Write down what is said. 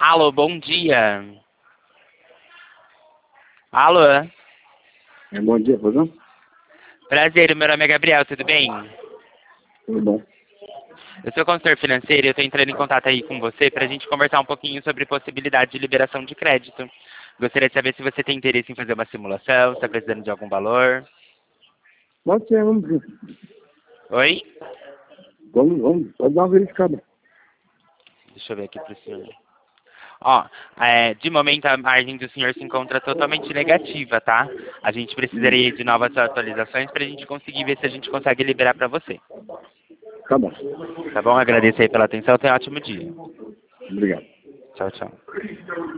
Alô, bom dia. Alô. Bom dia, pois não? Prazer, meu nome é Gabriel, tudo bem? Tudo bom. Eu sou consultor financeiro e eu estou entrando em contato aí com você para a gente conversar um pouquinho sobre possibilidade de liberação de crédito. Gostaria de saber se você tem interesse em fazer uma simulação, se está precisando de algum valor. Pode ser, vamos ver. Oi? Vamos, pode dar uma verificada. Deixa eu ver aqui para o senhor. Ó, de momento a margem do senhor se encontra totalmente negativa, tá? A gente precisaria de novas atualizações para a gente conseguir ver se a gente consegue liberar para você. Tá bom. Tá bom? Agradeço aí pela atenção, tenha um ótimo dia. Obrigado. Tchau, tchau.